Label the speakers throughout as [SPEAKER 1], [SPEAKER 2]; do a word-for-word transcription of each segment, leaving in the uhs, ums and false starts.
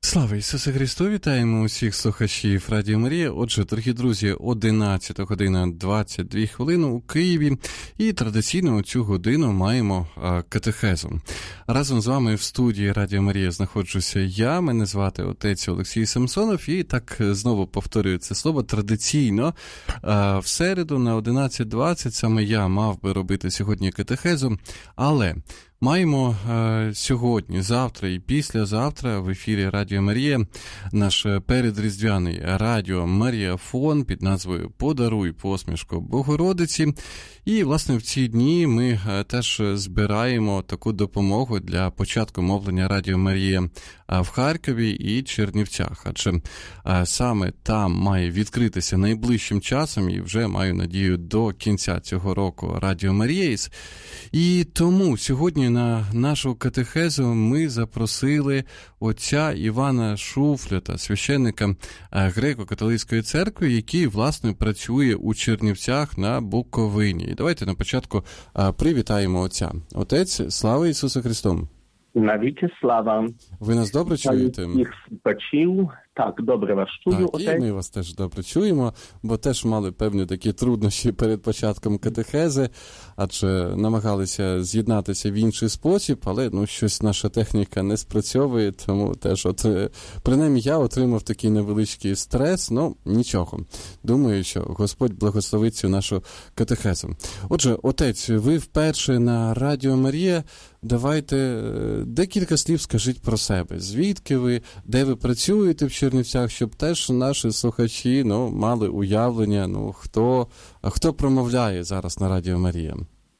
[SPEAKER 1] Слава Ісусу Христу! Вітаємо усіх слухачів Радіо Марія. Отже, дорогі друзі, одинадцята година двадцять дві хвилини у Києві. І традиційно у цю годину маємо а, катехезу. Разом з вами в студії Радіо Марія знаходжуся я. Мене звати отець Олексій Самсонов. І так знову повторюю це слово. Традиційно а, в середу на одинадцята двадцять саме я мав би робити сьогодні катехезу. Але маємо е, сьогодні, завтра і післязавтра в ефірі Радіо Марія наш передріздвяний Радіо Маріафон під назвою «Подаруй посмішку Богородиці». І, власне, в ці дні ми е, теж збираємо таку допомогу для початку мовлення Радіо Марія е, в Харкові і Чернівцях. Адже е, саме там має відкритися найближчим часом, і вже маю надію до кінця цього року Радіо Марієс. І тому сьогодні на нашу катехезу ми запросили отця Івана Шуфлята, священника Греко-католицької церкви, який, власне, працює у Чернівцях на Буковині. І давайте на початку привітаємо отця. Отець, слава Ісусу Христу!
[SPEAKER 2] Навіки слава!
[SPEAKER 1] Ви нас добре чуєте?
[SPEAKER 2] Їх бачив. Так, добре вас чую,
[SPEAKER 1] так,
[SPEAKER 2] отець.
[SPEAKER 1] І ми вас теж добре чуємо, бо теж мали певні такі труднощі перед початком катехези, адже намагалися з'єднатися в інший спосіб, але ну щось наша техніка не спрацьовує, тому теж от, принаймні я отримав такий невеличкий стрес, ну нічого. Думаю, що Господь благословить цю нашу катехезу. Отже, отець, ви вперше на Радіо Марія, давайте декілька слів скажіть про себе. Звідки ви, де ви працюєте в Чернівцях, щоб теж наші слухачі ну, мали уявлення, ну, хто, хто промовляє зараз на Радіо Марія?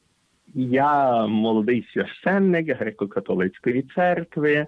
[SPEAKER 2] Я молодий священник Греко-католицької церкви.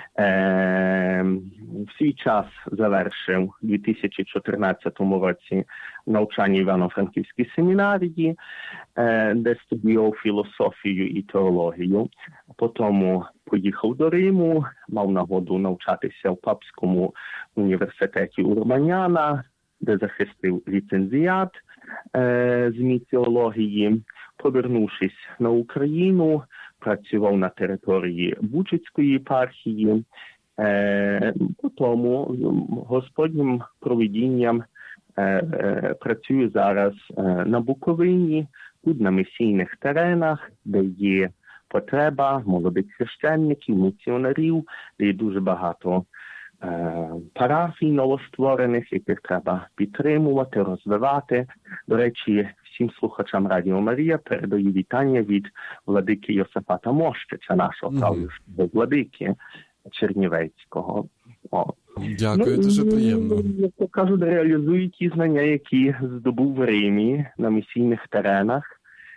[SPEAKER 2] Е, в свій час завершив у дві тисячі чотирнадцятому році навчання в Івано-Франківській семінарії, е, де студіював філософію і теологію. Потім поїхав до Риму, мав нагоду навчатися в Папському університеті Урбаняна, де захистив ліцензіат е, з місіології. Повернувшись на Україну, працював на території Бучицької єпархії. Е, тому Господнім провидінням е, е, працюю зараз е, на Буковині, тут на місійних теренах, де є потреба молодих священників, місіонерів, де є дуже багато е, парафій новостворених, яких треба підтримувати, розвивати. До речі, всім слухачам Радіо Марія передаю вітання від владики Йосифата Мощича, нашого mm-hmm. правлячого владики Чернівецького. О.
[SPEAKER 1] Дякую, ну, дуже приємно.
[SPEAKER 2] Як кажуть, реалізую ті знання, які здобув в Римі на місійних теренах.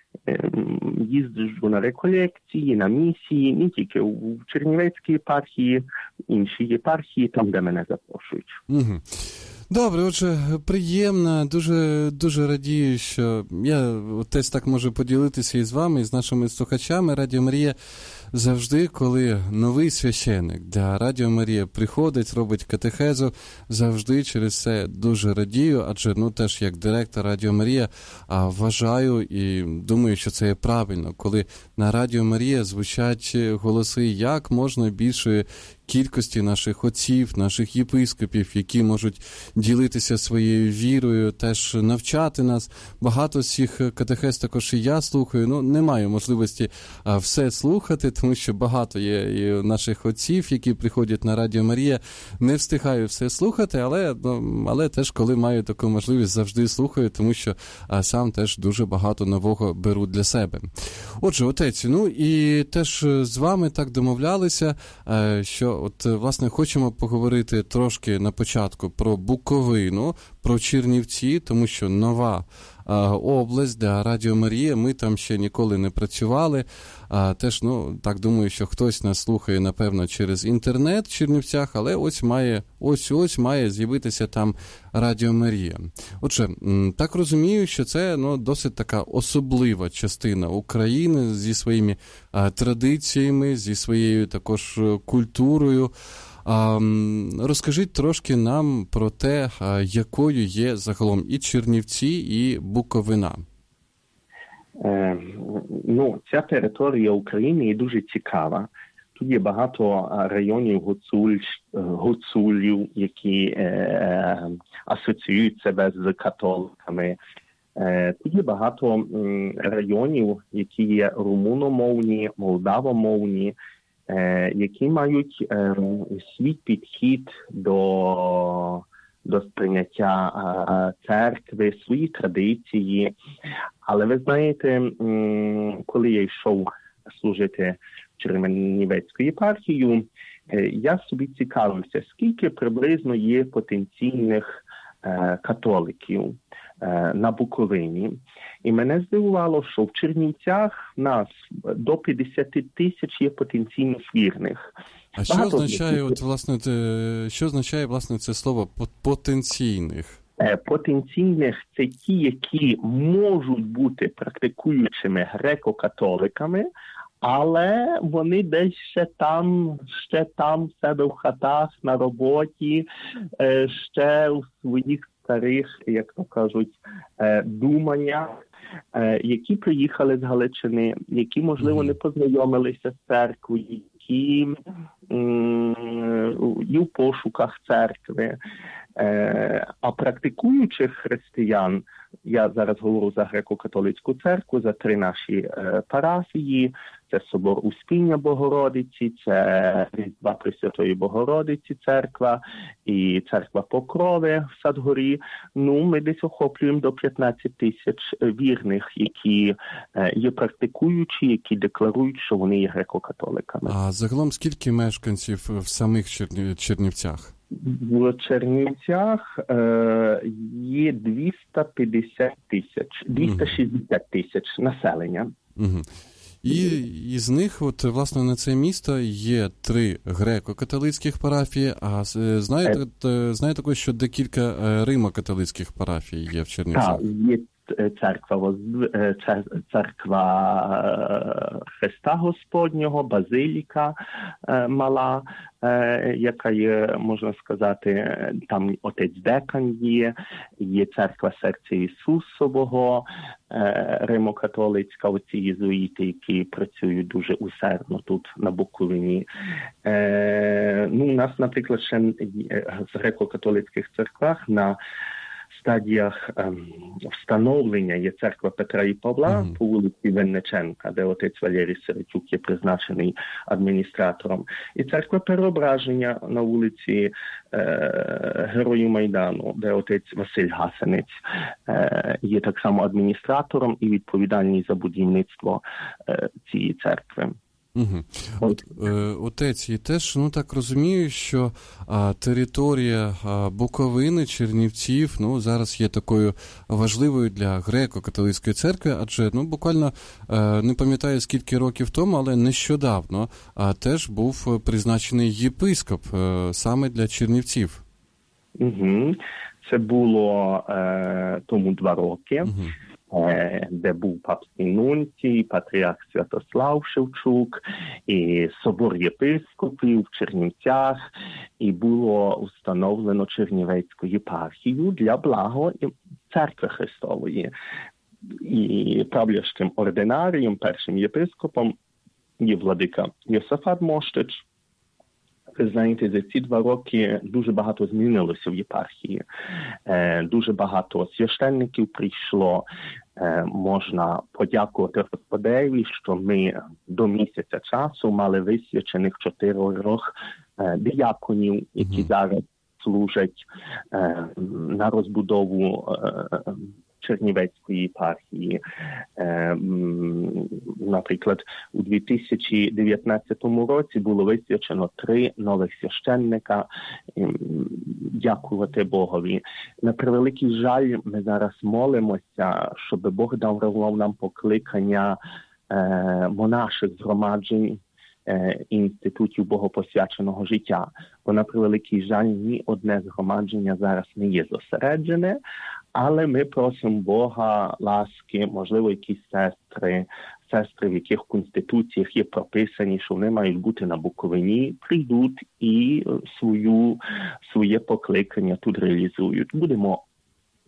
[SPEAKER 2] Їзджу на реколекції, на місії, не тільки в Чернівецькій єпархії, інші єпархії, там, де мене запрошують.
[SPEAKER 1] Угу. Добре, отже, приємно, дуже, дуже радію, що я теж так можу поділитися із вами, і з нашими слухачами. Радіо Марія завжди, коли новий священник для Радіо Марія приходить, робить катехезу, завжди через це дуже радію, адже, ну, теж як директор Радіо Марія а, вважаю і думаю, що це є правильно, коли на Радіо Марія звучать голоси як можна більшої кількості наших отців, наших єпископів, які можуть ділитися своєю вірою, теж навчати нас. Багато з цих катехез також і я слухаю. Ну, не маю можливості а, все слухати, тому що багато є і наших отців, які приходять на Радіо Марія. Не встигаю все слухати, але, ну, але теж, коли маю таку можливість, завжди слухаю, тому що а, сам теж дуже багато нового беру для себе. Отже, отець, ну і теж з вами так домовлялися, а, що от, власне, хочемо поговорити трошки на початку про Буковину, про Чернівці, тому що нова а, область для Радіо Марія, ми там ще ніколи не працювали. А, теж, ну, так думаю, що хтось нас слухає, напевно, через інтернет в Чернівцях, але ось має, ось-ось має з'явитися там Радіо Марія. Отже, так розумію, що це, ну, досить така особлива частина України зі своїми а, традиціями, зі своєю також культурою. А, розкажіть трошки нам про те, якою є загалом і Чернівці, і Буковина.
[SPEAKER 2] Е, ну, ця територія України є дуже цікава, Тут є багато районів гуцуль, гуцулів, які е, асоціюють себе з католиками. Е, тут є багато м, районів, які є румуномовні, молдавомовні, е, які мають е, свій підхід до, до сприйняття е, церкви, свої традиції. Але ви знаєте, м, коли я йшов служити Чернівецьку єпархію, я собі цікавився, скільки приблизно є потенційних е, католиків е, на Буковині. І мене здивувало, що в Чернівцях в нас до п'ятдесят тисяч є потенційних вірних.
[SPEAKER 1] А що означає, от, власне, те, що означає, власне, це слово «потенційних»?
[SPEAKER 2] Потенційних – це ті, які можуть бути практикуючими греко-католиками, але вони десь ще там, ще там в себе в хатах, на роботі, ще у своїх старих, як то кажуть, думаннях, які приїхали з Галичини, які, можливо, не познайомилися з церквою, які і в пошуках церкви. А практикуючих християн, я зараз говорю за греко-католицьку церкву, за три наші парафії, це собор Успіння Богородиці, це Різдва Пресвятої Богородиці церква і церква Покрови в Садгорі. Ну, ми десь охоплюємо до п'ятнадцять тисяч вірних, які є практикуючі, які декларують, що вони є греко-католиками.
[SPEAKER 1] А загалом скільки мешканців в самих Чернів... Чернівцях?
[SPEAKER 2] В Чернівцях е, є двісті п'ятдесят тисяч, двісті шістдесят тисяч населення.
[SPEAKER 1] Угу. І із них, от, власне, на це місто є три греко-католицьких парафії, а знаєте, е. знаєте також, що декілька римо-католицьких парафій є в Чернівцях?
[SPEAKER 2] Так, є церква, церква Христа Господнього, базиліка мала, яка є, можна сказати, там отець Декан є, є церква Серця Ісусового, римо-католицька, оці єзуїти, які працюють дуже усердно тут на Буковині. Ну, у нас, наприклад, ще в греко-католицьких церквах на стадіях ем, встановлення є церква Петра і Павла mm-hmm. по вулиці Винниченка, де отець Валерій Сиротюк є призначений адміністратором, і церква Переображення на вулиці е, Героїв Майдану, де отець Василь Гасенець е, є так само адміністратором і відповідальний за будівництво е, цієї церкви.
[SPEAKER 1] Угу. От, е, отець, і теж, ну так розумію, що а, територія а, Буковини, Чернівців, ну зараз є такою важливою для греко-католицької церкви, адже, ну буквально, е, не пам'ятаю скільки років тому, але нещодавно а, теж був призначений єпископ е, саме для Чернівців.
[SPEAKER 2] Угу. Це було е, тому два роки. Угу. Де був папський нунцій, патріарх Святослав Шевчук, і собор єпископів в Чернівцях, і було установлено Чернівецьку єпархію для благо церкви Христової. І правлящим ординарієм, першим єпископом є владика Йосафат Мощич. Ви знаєте, за ці два роки дуже багато змінилося в єпархії. Е, дуже багато священників прийшло. Е, можна подякувати Господеві, що ми до місяця часу мали висвячених чотирьох е, дияконів, які mm-hmm. зараз служать е, на розбудову е, Чернівецької єпархії. Е, наприклад, у дві тисячі дев'ятнадцятому році було висвячено три нових священника. Е, дякувати Богові. На превеликий жаль, ми зараз молимося, щоб Бог дарував нам покликання е, монаших згромаджень, інститутів богопосвяченого життя. Бо, на превеликий жаль, ні одне згромадження зараз не є зосереджене, але ми просимо Бога ласки, можливо, якісь сестри, сестри, в яких в конституціях є прописані, що вони мають бути на Буковині, прийдуть і свою, своє покликання тут реалізують. Будемо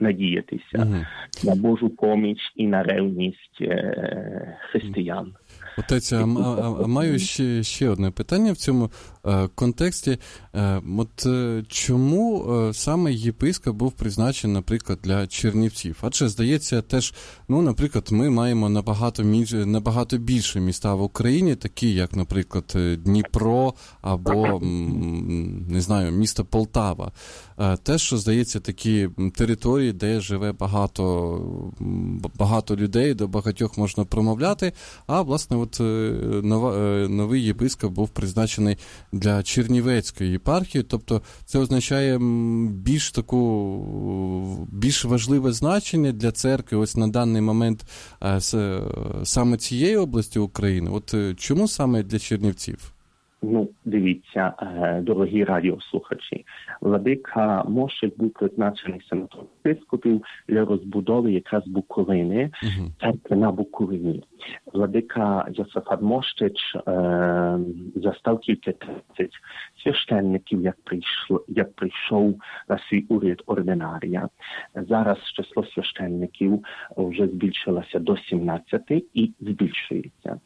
[SPEAKER 2] надіятися mm-hmm. на Божу поміч і на ревність е- християн.
[SPEAKER 1] Отець, а, а, а маю ще, ще одне питання в цьому е, контексті. Е, от е, чому е, саме єпископ був призначений, наприклад, для Чернівців? Адже, здається, теж, ну, наприклад, ми маємо набагато, між, набагато більше міста в Україні, такі, як, наприклад, Дніпро або, м, не знаю, місто Полтава. Е, теж, здається, такі території, де живе багато, багато людей, до багатьох можна промовляти, а, власне, от нова, новий єпископ був призначений для Чернівецької єпархії, тобто це означає більш таку, більш важливе значення для церкви ось на даний момент саме цієї області України. От чому саме для Чернівців?
[SPEAKER 2] Ну, дивіться, дорогі радіослухачі, владика може бути призначений сенатом єпископів для розбудови якраз Буковини, uh-huh. церкви на Буковині. Владика Йосафат Мощич е, застав тільки тридцять священників, як, прийшло, як прийшов на свій уряд ординарія. Зараз число священників вже збільшилося до сімнадцяти і збільшується.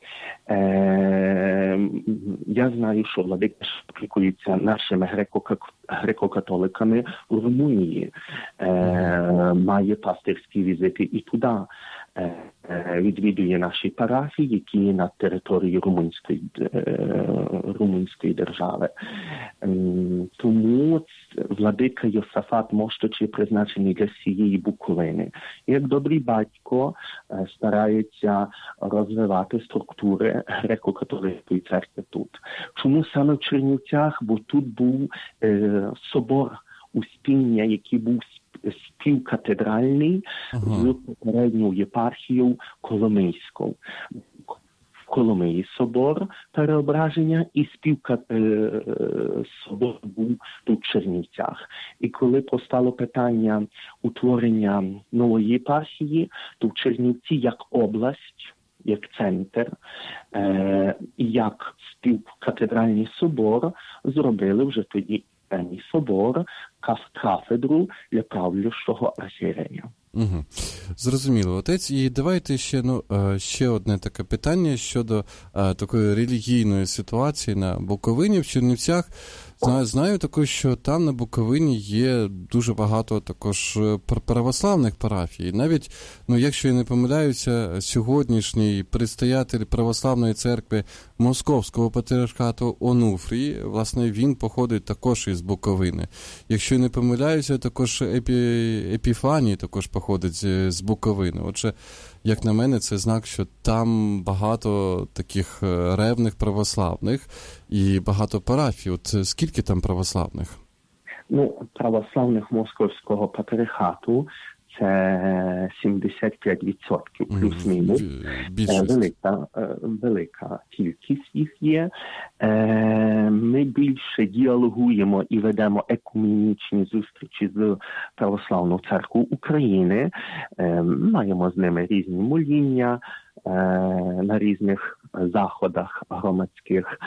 [SPEAKER 2] Е, я знаю, що владика опікується нашими греко-католиками у Румунії. Е, має пастирські візити і туди. Е, відвідує наші парафії, які є на території Румунської, Румунської держави. Тому владика Йосафат Мощич є призначений для всієї Буковини. Як добрий батько старається розвивати структури греко-католицької церкви тут. Чому саме в Чернівцях? Бо тут був е, собор Успіння, який був співкатедральний ага. з попередньою єпархією Коломийською. В Коломиї собор Переображення і співкатедральний був тут в Чернівцях. І коли постало питання утворення нової єпархії, то в Чернівці як область, як центр, е, як співкатедральний собор зробили вже тоді собор, кафедру для правлячого архієрея.
[SPEAKER 1] Угу. Зрозуміло, отець. І давайте ще, ну, ще одне таке питання щодо а, такої релігійної ситуації на Буковині, в Чернівцях. Знаю, знаю також, що там на Буковині є дуже багато також православних парафій. Навіть, ну, якщо я не помиляюся, сьогоднішній предстоятель православної церкви Московського патріархату Онуфрій, власне, він походить також із Буковини. Якщо я не помиляюся, також Епі... Епіфаній також походить з, з Буковини. Отже, як на мене, це знак, що там багато таких ревних православних і багато парафій. От скільки там православних?
[SPEAKER 2] Ну, православних Московського патріархату це сімдесят п'ять відсотків плюс-мінус. Велика, велика кількість їх є. Ми більше діалогуємо і ведемо екумінічні зустрічі з Православною церквою України. Маємо з ними різні моління на різних заходах громадських.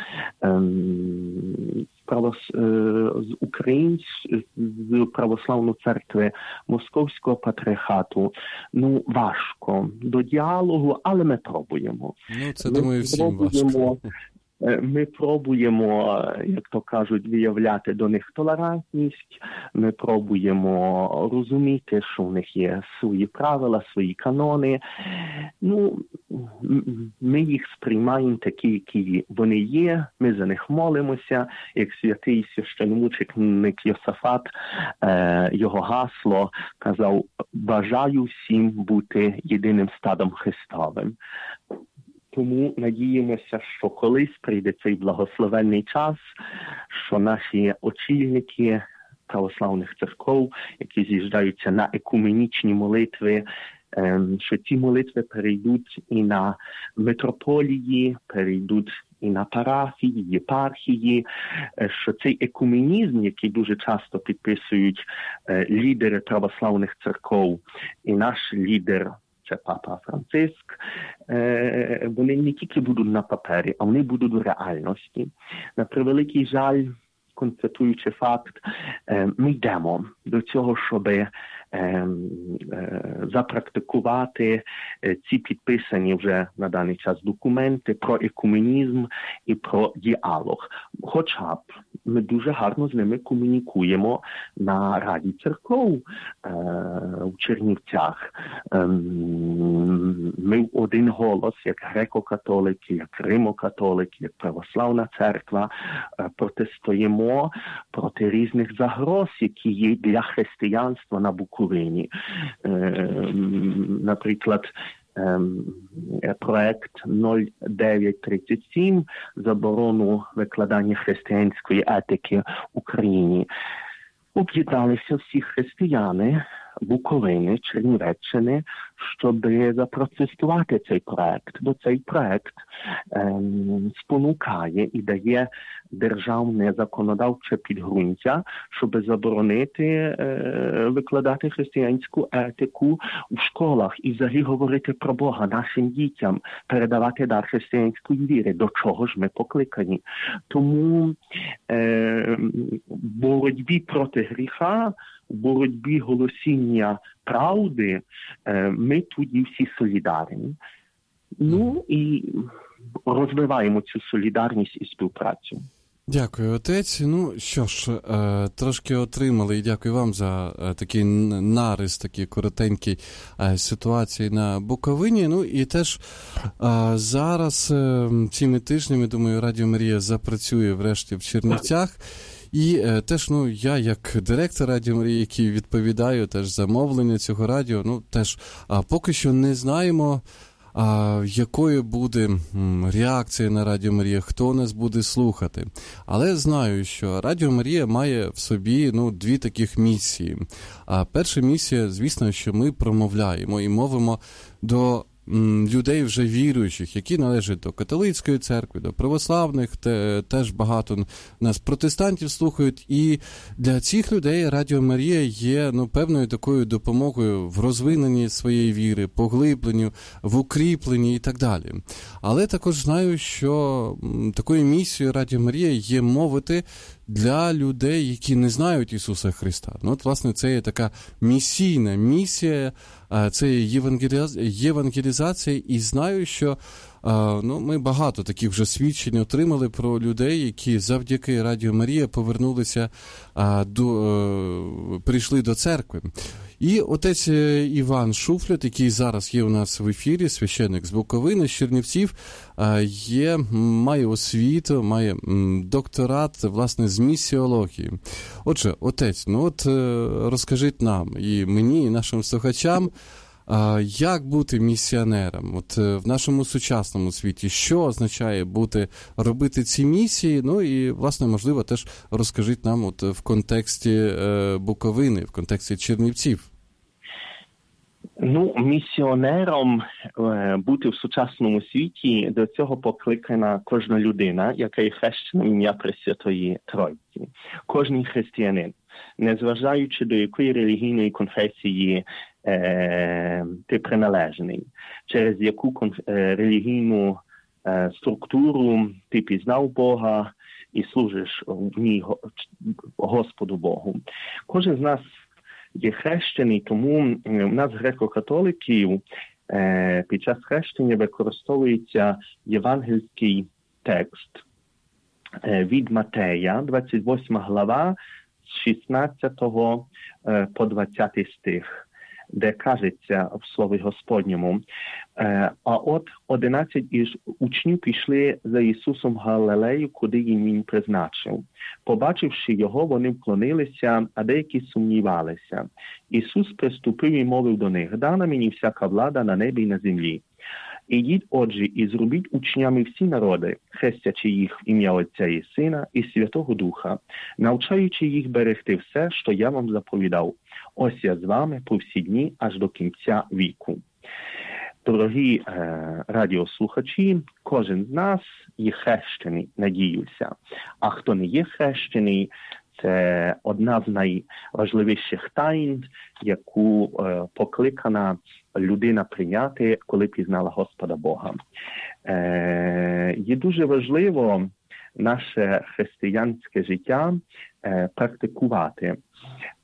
[SPEAKER 2] З української, з Православної церкви Московського патріархату, ну, важко до діалогу, але ми пробуємо.
[SPEAKER 1] Ну, це, думаю, всім важко.
[SPEAKER 2] Ми пробуємо, як то кажуть, виявляти до них толерантність, ми пробуємо розуміти, що в них є свої правила, свої канони. Ну, ми їх сприймаємо такі, які вони є, ми за них молимося, як святий священомученик Йосафат, його гасло казав: «Бажаю всім бути єдиним стадом Христовим». Тому надіємося, що колись прийде цей благословенний час, що наші очільники православних церков, які з'їжджаються на екуменічні молитви, що ці молитви перейдуть і на митрополії, перейдуть і на парафії, єпархії, що цей екуменізм, який дуже часто підписують лідери православних церков, і наш лідер, це Папа Франциск, вони не тільки будуть на папері, а вони будуть в реальності. На превеликий жаль, констатуючи факт, ми йдемо до цього, щоб запрактикувати ці підписані вже на даний час документи про екуменізм і про діалог. Хоча б ми дуже гарно з ними комунікуємо на Раді церков в Чернівцях. Ми в один голос, як греко-католики, як римо-католики, як православна церква, протистоїмо проти різних загроз, які є для християнства на Буковині. Наприклад, проект нуль дев'ять тридцять сім заборону викладання християнської етики в Україні. Об'єдналися всі християни Буковини, Чернівеччини, щоб запротестувати цей проект. Бо цей проект ем, спонукає і дає державне законодавче підґрунтя, щоб заборонити е, викладати християнську етику в школах і взагалі говорити про Бога нашим дітям, передавати дар християнської віри, до чого ж ми покликані. Тому е, в боротьбі проти гріха, в боротьбі голосіння правди ми тоді всі солідарні. Ну і розвиваємо цю солідарність і співпрацю.
[SPEAKER 1] Дякую, отець. Ну, що ж, трошки отримали, і дякую вам за такий нарис, такий коротенький ситуації на Буковині. Ну, і теж зараз, цими тижнями, думаю, Радіо Марія запрацює врешті в Чернівцях. І е, теж, ну, я як директор Радіо Марія, який відповідаю теж за мовлення цього радіо, ну, теж а, поки що не знаємо, а, якою буде м, реакція на Радіо Марія, хто нас буде слухати. Але знаю, що Радіо Марія має в собі, ну, дві таких місії. А перша місія, звісно, що ми промовляємо і мовимо до людей вже віруючих, які належать до католицької церкви, до православних, те, теж багато нас протестантів слухають, і для цих людей Радіо Марія є, ну, певною такою допомогою в розвиненні своєї віри, поглибленню, в укріпленні і так далі. Але також знаю, що такою місією Радіо Марія є мовити для людей, які не знають Ісуса Христа. Ну, от, власне, це є така місійна місія, це є євангелізація, і знаю, що ну, ми багато таких вже свідчень отримали про людей, які завдяки Радіо Марія повернулися, до, прийшли до церкви. І отець Іван Шуфлят, який зараз є у нас в ефірі, священник з Буковини, з Чернівців, є, має освіту, має докторат, власне, з місіології. Отже, отець, ну от розкажіть нам, і мені, і нашим слухачам, як бути місіонером от в нашому сучасному світі? Що означає бути, робити ці місії? Ну і, власне, можливо, теж розкажіть нам от в контексті Буковини, в контексті Чернівців.
[SPEAKER 2] Ну, місіонером бути в сучасному світі, до цього покликана кожна людина, яка є хрещена в ім'я Пресвятої Тройці. Кожний християнин, незважаючи до якої релігійної конфесії е, ти приналежний, через яку конф... е, релігійну е, структуру ти пізнав Бога і служиш в ній Господу Богу. Кожен з нас є хрещений, тому у нас, греко-католиків, е, під час хрещення використовується євангельський текст е, від Матея, двадцять восьма глава, з шістнадцятого по двадцятий стих, де кажеться в Слові Господньому: «А от одинадцять із учнів пішли за Ісусом в Галилею, куди їм він призначив. Побачивши його, вони вклонилися, а деякі сумнівалися. Ісус приступив і мовив до них: дана мені всяка влада на небі і на землі. Ідіть, отже, і зробіть учнями всі народи, хрестячи їх в ім'я Отця і Сина і Святого Духа, навчаючи їх берегти все, що я вам заповідав. Ось я з вами по всі дні, аж до кінця віку». Дорогі е, радіослухачі, кожен з нас є хрещений, надіюся. А хто не є хрещений, це одна з найважливіших тайн, яку е, покликана людина прийняти, коли пізнала Господа Бога. Е, є дуже важливо наше християнське життя е, практикувати.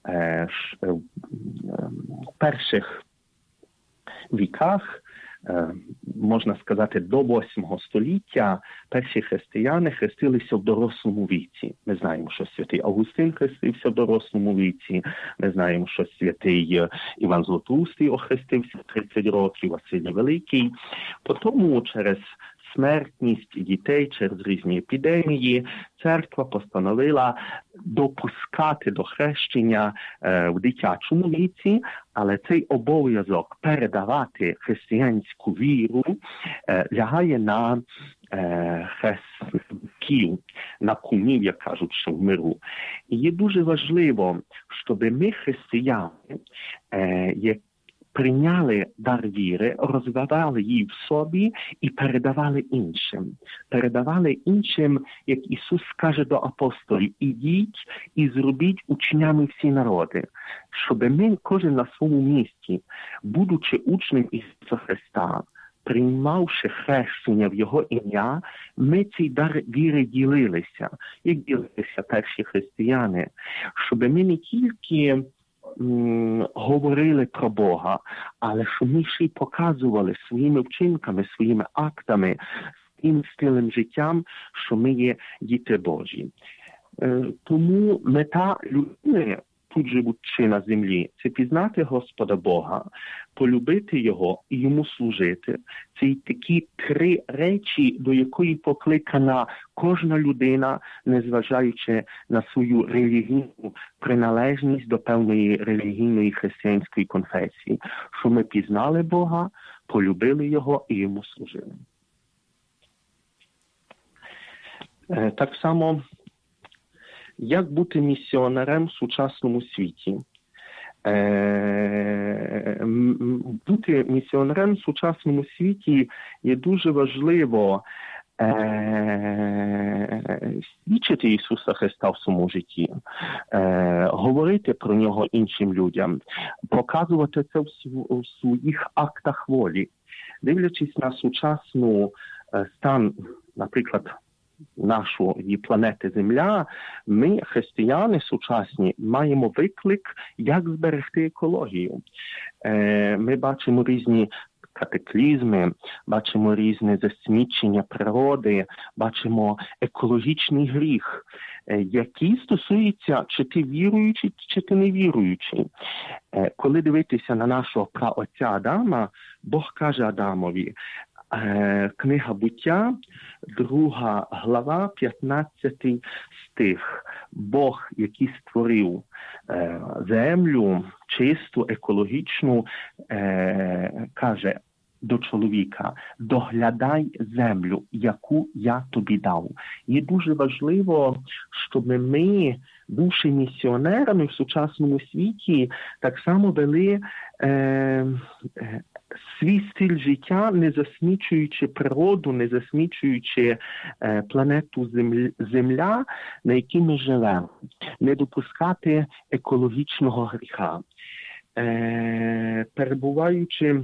[SPEAKER 2] в перших віках, можна сказати, до восьмого століття перші християни хрестилися в дорослому віці. Ми знаємо, що святий Августин хрестився в дорослому віці, ми знаємо, що святий Іван Златоустий охрестився в тридцять років, Василій Великий. Потім через смертність дітей, через різні епідемії, церква постановила допускати до хрещення е, в дитячому віці, але цей обов'язок передавати християнську віру е, лягає на е, хрестників, на кумів, як кажуть, що в миру. І є дуже важливо, щоб ми, християни, е, як прийняли дар віри, розвивали її в собі і передавали іншим. Передавали іншим, як Ісус каже до апостолів, ідіть і зробіть учнями всі народи. Щоб ми, кожен на своєму місці, будучи учнем Ісуса Христа, приймавши хрещення в Його ім'я, ми цей дар віри ділилися. Як ділилися перші християни? Щоб ми не тільки говорили про Бога, але що ми ще й показували своїми вчинками, своїми актами, своїм стилем життям, що ми є діти Божі. Тому мета людини, тут живучи на землі, це пізнати Господа Бога, полюбити Його і Йому служити. Це й такі три речі, до якої покликана кожна людина, незважаючи на свою релігійну приналежність до певної релігійної християнської конфесії. Що ми пізнали Бога, полюбили Його і Йому служили. Так само, як бути місіонером в сучасному світі? Е, бути місіонером в сучасному світі є дуже важливо е, свідчити Ісуса Христа в своєму житті, е, говорити про Нього іншим людям, показувати це в, в своїх актах волі. Дивлячись на сучасну е, стан, наприклад, нашої планети Земля, ми, християни сучасні, маємо виклик, як зберегти екологію. Е, ми бачимо різні катаклізми, бачимо різне засмічення природи, бачимо екологічний гріх, е, який стосується, чи ти віруючий, чи ти не віруючий. Е, коли дивитися на нашого праотця Адама, Бог каже Адамові, книга Буття, друга глава, п'ятнадцятий стих. Бог, який створив е, землю, чисту, екологічну, е, каже до чоловіка, доглядай землю, яку я тобі дав. Є дуже важливо, щоб ми, бувши місіонерами в сучасному світі, так само вели е, е, свій стиль життя, не засмічуючи природу, не засмічуючи е, планету земля, земля, на якій ми живемо, не допускати екологічного гріха. Е, перебуваючи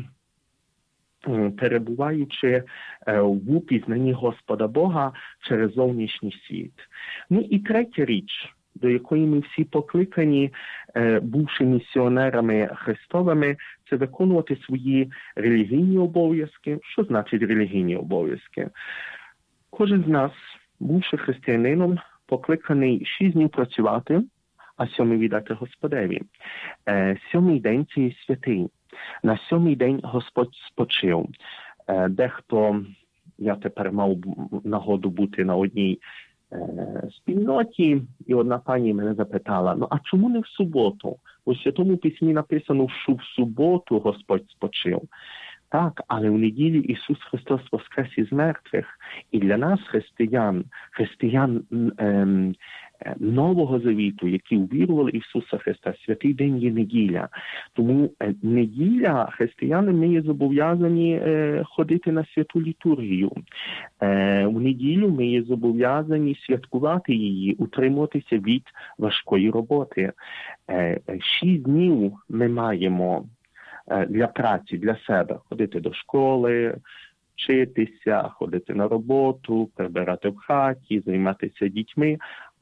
[SPEAKER 2] перебуваючи в упізнанні Господа Бога через зовнішній світ. Ну і третя річ, до якої ми всі покликані, бувши місіонерами Христовими, це виконувати свої релігійні обов'язки. Що значить релігійні обов'язки? Кожен з нас, бувши християнином, покликаний шість днів працювати, а сьомий віддати Господеві. Сьомий день – це є святий. На сьомий день Господь спочив. Дехто, я тепер мав нагоду бути на одній е, спільноті, і одна пані мене запитала, ну а чому не в суботу? У Святому Письмі написано, що в суботу Господь спочив. Так, але в неділю Ісус Христос воскрес із мертвих. І для нас, християн, християн ем, Нового Завіту, які увірували в Ісуса Христа, святий день є неділя. Тому е, неділя, християни, ми є зобов'язані е, ходити на святу літургію. Е, в неділю ми є зобов'язані святкувати її, утримуватися від важкої роботи. Е, шість днів ми маємо для праці, для себе, ходити до школи, вчитися, ходити на роботу, прибирати в хаті, займатися дітьми.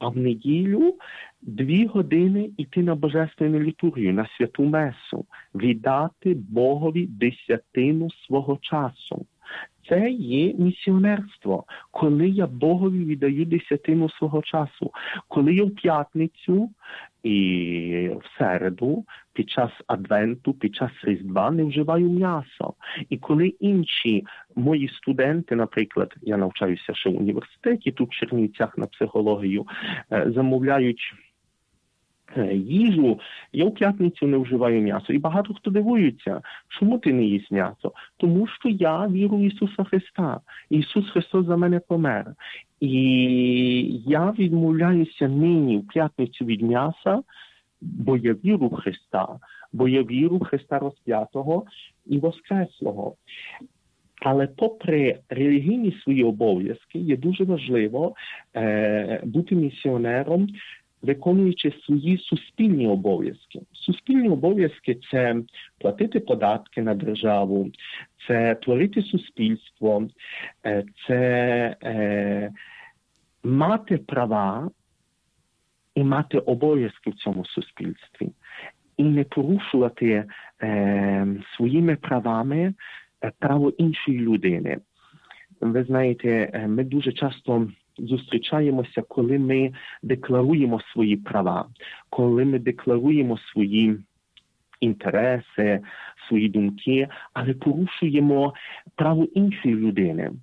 [SPEAKER 2] а в неділю дві години йти на божественну літургію, на святу месу, віддати Богові десятину свого часу. Це є місіонерство, коли я Богові віддаю десятину свого часу. Коли я в п'ятницю і в середу, під час Адвенту, під час Різдва не вживаю м'ясо. І коли інші мої студенти, наприклад, я навчаюся ще в університеті, тут в Чернівцях на психологію, замовляють їжу, я в п'ятницю не вживаю м'ясо. І багато хто дивується, чому ти не їсть м'ясо? Тому що я вірю в Ісуса Христа. Ісус Христос за мене помер. І я відмовляюся нині в п'ятницю від м'яса, бо я вірю в Христа, бо я вірю в Христа розп'ятого і воскреслого. Але попри релігійні свої обов'язки, є дуже важливо е, бути місіонером, виконуючи свої суспільні обов'язки. Суспільні обов'язки – це платити податки на державу, це творити суспільство, це е, мати права і мати обов'язки в цьому суспільстві. І не порушувати е, своїми правами право іншої людини. Ви знаєте, ми дуже часто зустрічаємося, коли ми декларуємо свої права, коли ми декларуємо свої інтереси, свої думки, але порушуємо право іншої людини.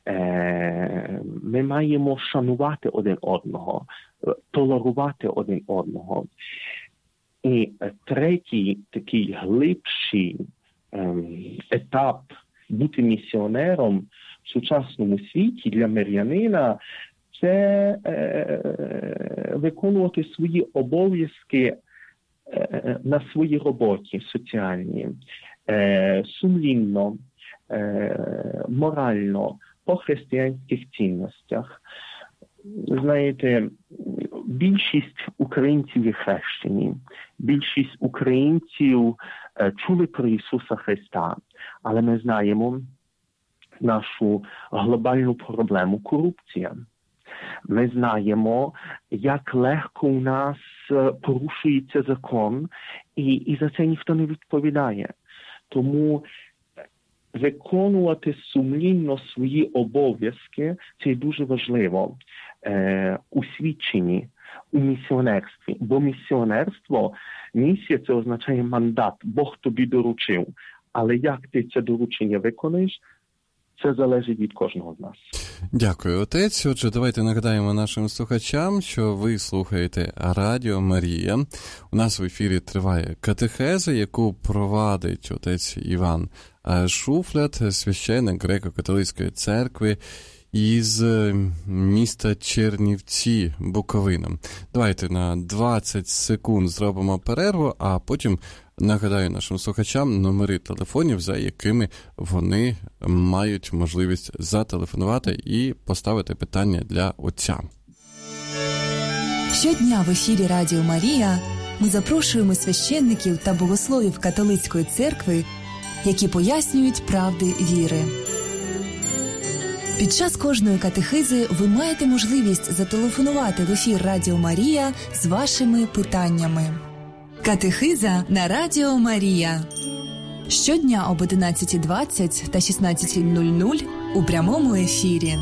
[SPEAKER 2] Ми маємо шанувати один одного, толерувати один одного. І третій, такий глибший етап бути місіонером в сучасному світі для мирянина – це е, виконувати свої обов'язки е, на своїй роботі соціальній, е, сумлінно, е, морально, по християнських цінностях. Знаєте, більшість українців є хрещені, більшість українців е, чули про Ісуса Христа, але ми знаємо нашу глобальну проблему – корупція. Ми знаємо, як легко у нас порушується закон, і, і за це ніхто не відповідає. Тому виконувати сумлінно свої обов'язки – це дуже важливо е, у свідченні, у місіонерстві. Бо місіонерство, місія – це означає мандат, Бог тобі доручив. Але як ти це доручення виконуєш, це залежить від кожного з нас.
[SPEAKER 1] Дякую, отець. Отже, давайте нагадаємо нашим слухачам, що ви слухаєте Радіо Марія. У нас в ефірі триває катехеза, яку провадить отець Іван Шуфлят, священник Греко-католицької церкви із міста Чернівці, Буковина. Давайте на двадцять секунд зробимо перерву, а потім нагадаю нашим слухачам номери телефонів, за якими вони мають можливість зателефонувати і поставити питання для отця.
[SPEAKER 3] Щодня в ефірі Радіо Марія ми запрошуємо священників та богословів католицької церкви, які пояснюють правди віри. Під час кожної катехизи ви маєте можливість зателефонувати в ефір Радіо Марія з вашими питаннями. Катехиза на Радіо Марія. Щодня об одинадцята двадцять та шістнадцята нуль нуль у прямому ефірі.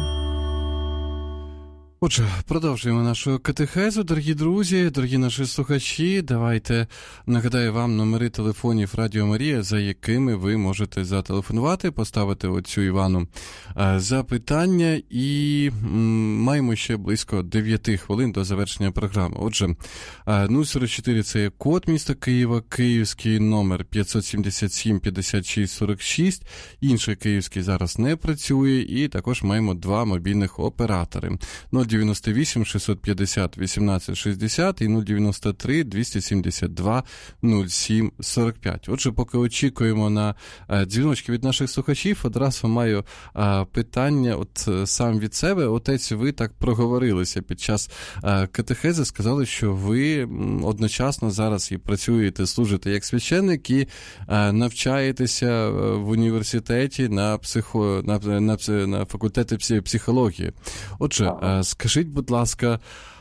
[SPEAKER 1] Отже, продовжуємо нашу катехезу, дорогі друзі, дорогі наші слухачі. Давайте нагадаю вам номери телефонів Радіо Марія, за якими ви можете зателефонувати, поставити отцю Івану запитання, і маємо ще близько дев'ять хвилин до завершення програми. Отже, нуль сорок чотири – це є код міста Києва, київський номер п'ятсот сімдесят сім п'ятдесят шість сорок шість, інший київський зараз не працює, і також маємо два мобільних оператори. нуль дев'яносто вісім шістсот п'ятдесят вісімнадцять шістдесят і нуль дев'яносто три двісті сімдесят два нуль сім сорок п'ять. Отже, поки очікуємо на дзвіночки від наших слухачів, одразу маю питання от сам від себе. Отець, ви так проговорилися під час катехези, сказали, що ви одночасно зараз і працюєте, служите як священник, і навчаєтеся в університеті на, психо, на, на, на факультеті психології. Отже, скажіть, будь ласка,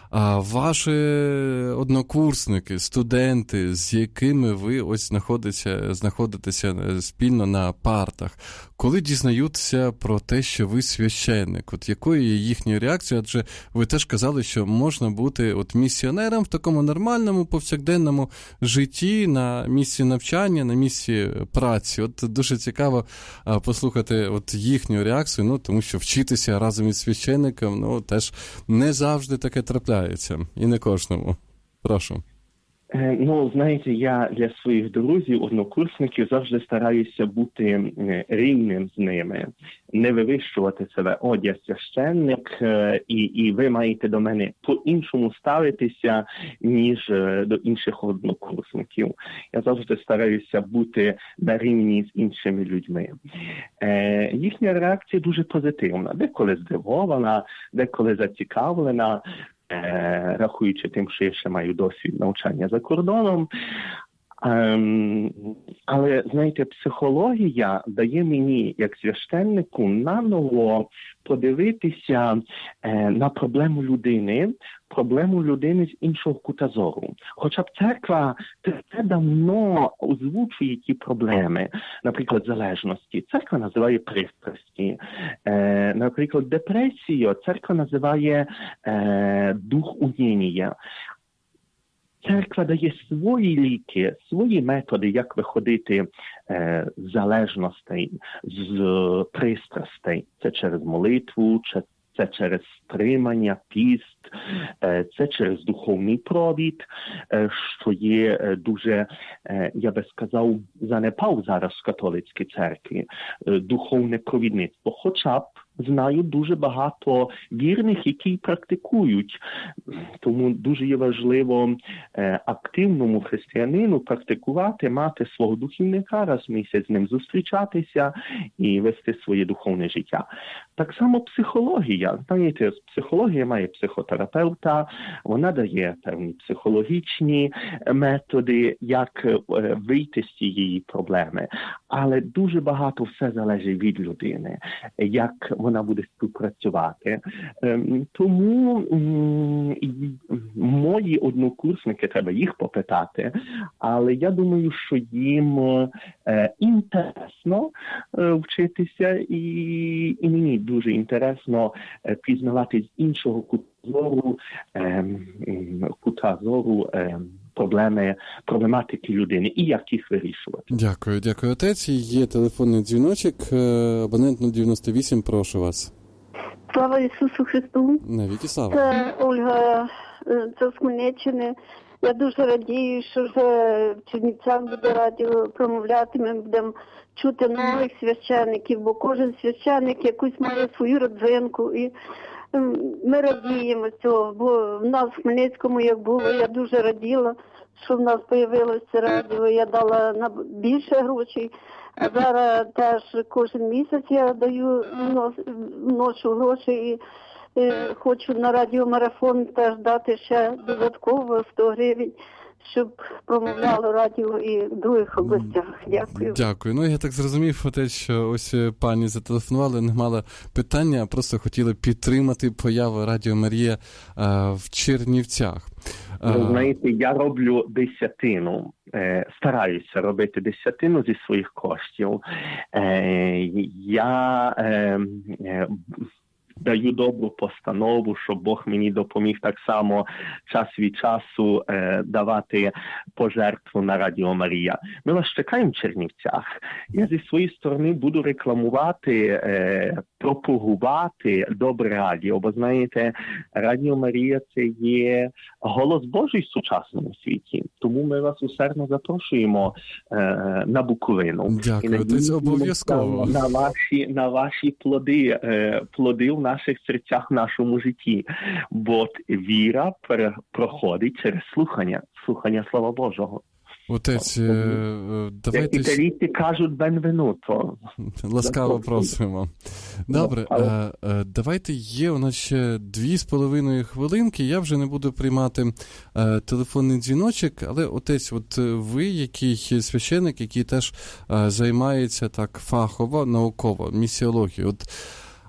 [SPEAKER 1] А ваші однокурсники, студенти, з якими ви ось знаходитеся, знаходитеся спільно на партах, коли дізнаються про те, що ви священник, от якою є їхня реакція? Адже ви теж казали, що можна бути от місіонером в такому нормальному повсякденному житті, на місці навчання, на місці праці. От дуже цікаво послухати от їхню реакцію, ну, тому що вчитися разом із священником, ну, теж не завжди таке трапляється. І не кожному. Прошу.
[SPEAKER 2] Ну, знаєте, я для своїх друзів, однокурсників завжди стараюся бути рівним з ними, не вивищувати себе. О, я священник, і, і ви маєте до мене по-іншому ставитися, ніж до інших однокурсників. Я завжди стараюся бути на рівні з іншими людьми. Е, їхня реакція дуже позитивна, деколи здивована, деколи зацікавлена, рахуючи тим, що я ще маю досвід навчання за кордоном. Ем, але, знаєте, психологія дає мені, як священнику, наново подивитися е, на проблему людини, проблему людини з іншого кута зору. Хоча б церква це давно озвучує ті проблеми, наприклад, залежності. Церква називає пристрасті. Е, наприклад, депресію церква називає е, дух уніння. Церква дає свої ліки, свої методи, як виходити е, з залежностей, з пристрастей. Це через молитву, це через стримання, піст, е, це через духовний провід, е, що є е, дуже, е, я би сказав, занепав зараз в католицькій церкві, е, духовне провідництво. Хоча б знаю дуже багато вірних, які практикують. Тому дуже є важливо е, активному християнину практикувати, мати свого духовника, раз в місяць з ним зустрічатися і вести своє духовне життя. Так само психологія. Знаєте, психологія має психотерапевта, вона дає певні психологічні методи, як е, вийти з цієї проблеми. Але дуже багато все залежить від людини, як вона буде співпрацювати. Тому мої однокурсники, треба їх попитати, але я думаю, що їм інтересно вчитися, і, і мені дуже інтересно пізнавати з іншого кута зору, кута зору проблеми, проблематики людини і як їх вирішувати.
[SPEAKER 1] Дякую, дякую, отець. Є телефонний дзвіночок, абонент нуль дев'яносто вісім, прошу вас.
[SPEAKER 4] Слава Ісусу Христу.
[SPEAKER 1] Навіки слава.
[SPEAKER 4] Це Ольга, це з Хмельниччини. Я дуже радію, що вже в Чернівцях буде радіо промовляти, ми будемо чути нових священників, бо кожен священник якусь має свою родзинку, і ми радіємо цього, бо в нас в Хмельницькому, як було, я дуже раділа, що в нас з'явилося радіо, я дала на більше грошей, а зараз теж кожен місяць я даю, вношу гроші і е, хочу на радіомарафон теж дати ще додатково сто гривень, щоб промовляло радіо і в других областях. Дякую.
[SPEAKER 1] Дякую. Ну, я так зрозумів, те, що ось пані зателефонували, не мала питання, а просто хотіли підтримати появу Радіо Марія а, в Чернівцях.
[SPEAKER 2] Ви знаєте, я роблю десятину, е, стараюся робити десятину зі своїх коштів. Е, я е, е, даю добру постанову, щоб Бог мені допоміг так само час від часу е, давати пожертву на Радіо Марія. Ми вас чекаємо в Чернівцях. Я зі своєї сторони буду рекламувати, е, пропагувати добре радіо, бо, знаєте, Радіо Марія – це є голос Божий в сучасному світі. Тому ми вас усердно запрошуємо е, на Буковину.
[SPEAKER 1] Дякую, це обов'язково.
[SPEAKER 2] На ваші, на ваші плоди, е, плоди в наших серцях, в нашому житті. Бо віра проходить через слухання, слухання Слова Божого.
[SPEAKER 1] Отець, давайте...
[SPEAKER 2] Італійці кажуть «бенвенуто».
[SPEAKER 1] Ласкаво просимо. Добре, а, а, давайте, є у нас ще дві з половиною хвилинки, я вже не буду приймати а, телефонний дзвіночок, але, отець, от ви, який священик, який теж а, займається так фахово, науково, місіологією, от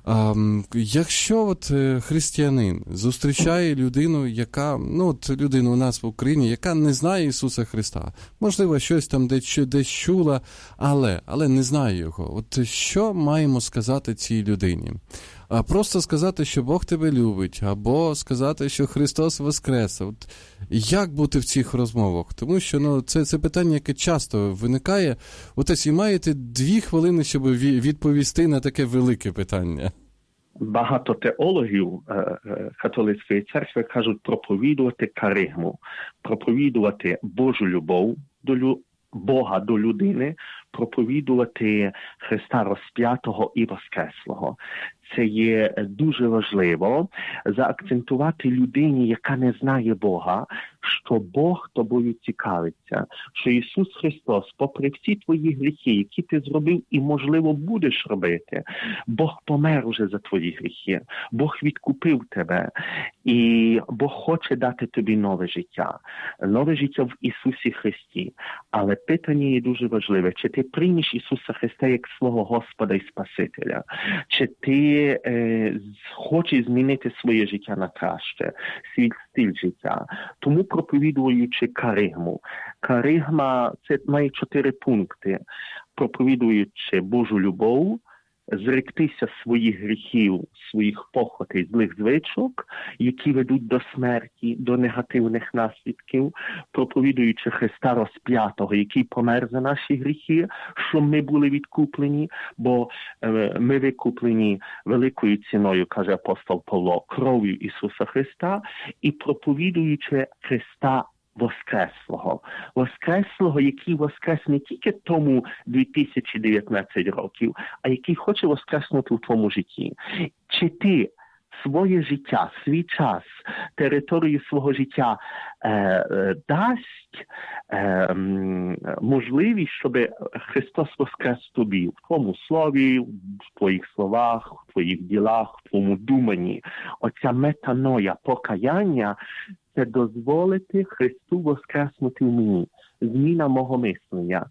[SPEAKER 1] А, якщо от християнин зустрічає людину, яка, ну от людину у нас в Україні, яка не знає Ісуса Христа, можливо, щось там десь, десь чула, але, але не знає Його, от що маємо сказати цій людині? А просто сказати, що Бог тебе любить, або сказати, що Христос воскрес. От як бути в цих розмовах? Тому що ну, це, це питання, яке часто виникає. От ось і маєте дві хвилини, щоб відповісти на таке велике питання.
[SPEAKER 2] Багато теологів католицької церкви кажуть проповідувати каригму, проповідувати Божу любов до людей, Бога до людини, проповідувати Христа розп'ятого і воскреслого. Це є дуже важливо заакцентувати людині, яка не знає Бога, що Бог тобою цікавиться, що Ісус Христос, попри всі твої гріхи, які ти зробив і, можливо, будеш робити, Бог помер уже за твої гріхи, Бог відкупив тебе, і Бог хоче дати тобі нове життя, нове життя в Ісусі Христі. Але питання є дуже важливе, чи ти приймеш Ісуса Христа як свого Господа і Спасителя, чи ти е, хочеш змінити своє життя на краще, свій стиль життя. Тому проповідуючи каригму. Каригма – це має чотири пункти. Проповідуючи Божу любов, зректися своїх гріхів, своїх похотей, злих звичок, які ведуть до смерті, до негативних наслідків, проповідуючи Христа розп'ятого, який помер за наші гріхи, щоб ми були відкуплені, бо е, ми викуплені великою ціною, каже апостол Павло, кров'ю Ісуса Христа, і проповідуючи Христа Воскреслого. Воскреслого, який воскрес не тільки тому дві тисячі дев'ятнадцять років, а який хоче воскреснути в твоєму житті. Чи ти своє життя, свій час, територію свого життя е, е, дасть е, можливість, щоб Христос воскрес тобі в твоєму слові, в твоїх словах, в твоїх ділах, в твоєму думанні. Оця метаноя, покаяння, це дозволити Христу воскреснути в мені. Зміна мого мислення.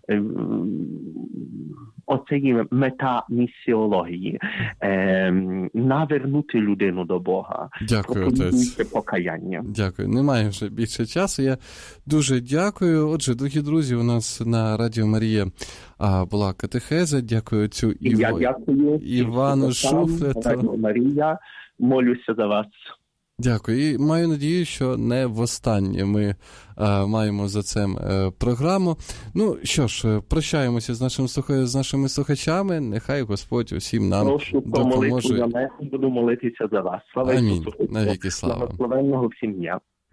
[SPEAKER 2] Оце є мета місіології. Навернути людину до Бога.
[SPEAKER 1] Дякую, отець.
[SPEAKER 2] Покаяння.
[SPEAKER 1] Дякую. Немає вже більше часу. Я дуже дякую. Отже, дорогі друзі, у нас на Радіо Марія була катехеза. Дякую цю Іво...
[SPEAKER 2] Я дякую.
[SPEAKER 1] Івану Шуфлету.
[SPEAKER 2] Радіо Марія. Молюся за вас.
[SPEAKER 1] Дякую. І маю надію, що не востаннє ми е, маємо за це е, програму. Ну, що ж, прощаємося з, нашим, з нашими слухачами. Нехай Господь усім нам
[SPEAKER 2] Прошу
[SPEAKER 1] допоможе.
[SPEAKER 2] Прошу за мене, буду молитися за вас. Слава
[SPEAKER 1] Амінь.
[SPEAKER 2] Ісусу Христу.
[SPEAKER 1] Навіки слава.
[SPEAKER 2] Благословенного всім дня.